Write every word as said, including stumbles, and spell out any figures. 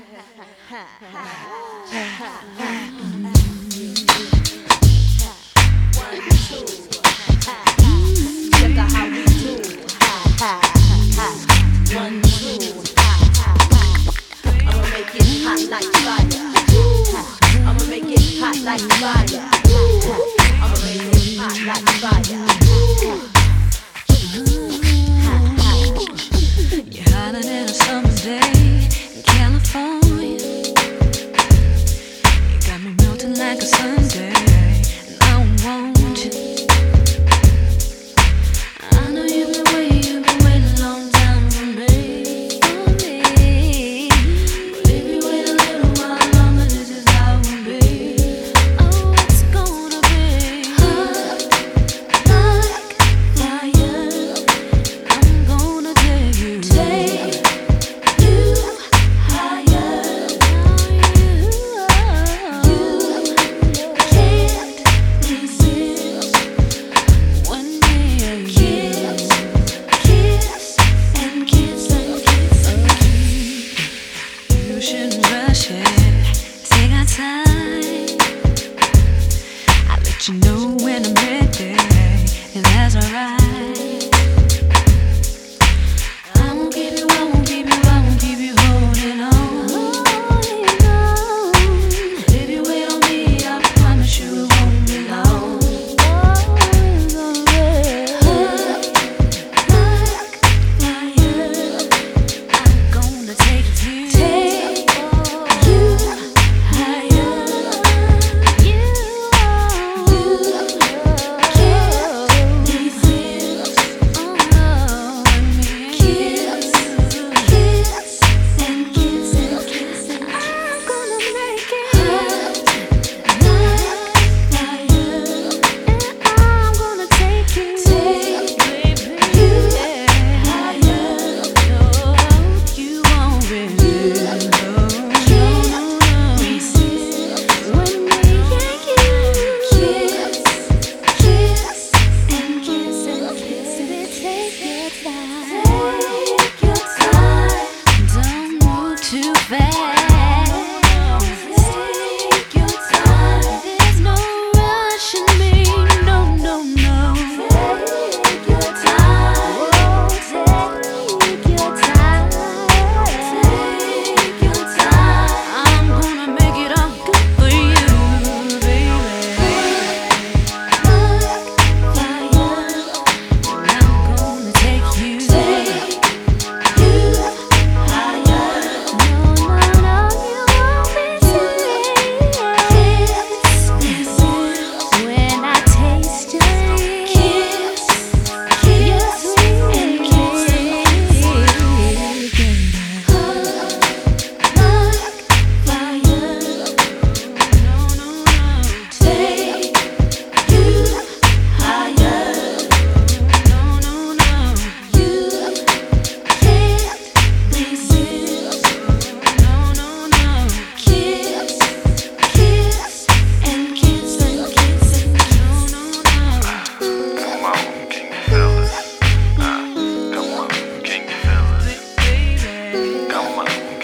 Check out how we do. One, two. I'ma make it hot like fire. I'ma make it hot like fire. I'ma make it hot like fire. You're hotter than a summer day in California. You got me melting like a Sunday, and I want you. I know you've been waiting, you've been waiting a long time for me, for me. But if you wait a little while longer, this is how it will be. Oh, it's gonna be hot like fire. I'm gonna take you, take you higher. You can't resist when we kiss, kiss and kiss and kiss and kiss. You shouldn't rush it. Take our time. I'll let you know when I'm ready, if that's alright. I won't keep you, I won't keep you, I won't keep you holding on. Holding on. If you wait on me, I promise you it won't be long. Oh, it's gonna be hot like fire. I'm gonna take you, take you higher. You, you can't resist. Oh no, kiss, kiss and kiss and kiss and kiss. I'm gonna make it hot like fire, and I'm gonna take you, take you higher. No, you won't resist. No, no, no, resist when me and you kiss, kiss and kiss and kiss. Take your time, take your time. Don't move too fast. Take your time. There's no rush in me. No, no, no. Take your time. Take your time. Take your time. I'm gonna make it all good for you, baby. Like fire. I'm gonna take you, take you higher. No, no, no, you won't be safe. Kiss, kiss, when I taste your kiss, kiss and kiss. Hot like fire. No, no, no. Take you higher. No, no, no. You can't resist. No, no, no. Kiss, kiss and kiss and kiss and kiss. No, no, no. Come on, can you feel it? Uh, come on, can you feel it? Baby. Come on,